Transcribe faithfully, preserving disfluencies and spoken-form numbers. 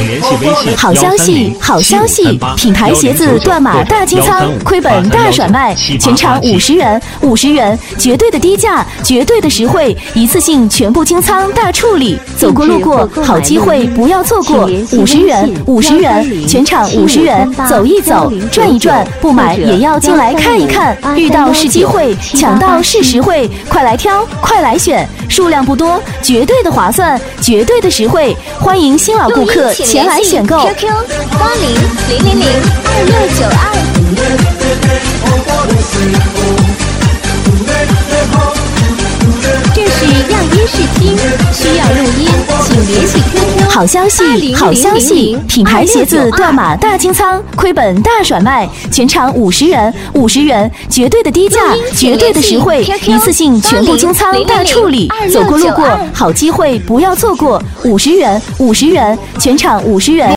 联系微信。 好消息，好消息！品牌鞋子断码大清仓，亏本大甩卖，全场五十元，五十元，绝对的低价，绝对的实惠，一次性全部清仓大处理。走过路过，好机会不要错过，五十元，五十元，全场五十元，走一走，转一转，不买也要进来看一看。遇到是机会，抢到是实惠，快来挑，快来选，数量不多，绝对的划算，绝对的实惠，欢迎新老顾客前来选购。 Q Q 八零零零零二六九二。这是样音试听，需要录音，请联系 Q Q。 好消息，好消息！品牌鞋子断码大清仓，亏本大甩卖，全场五十元，五十元，绝对的低价，绝对的实惠，一次性全部清仓大处理。走过路过，好机会不要错过，五十元，五十元，全场五十元。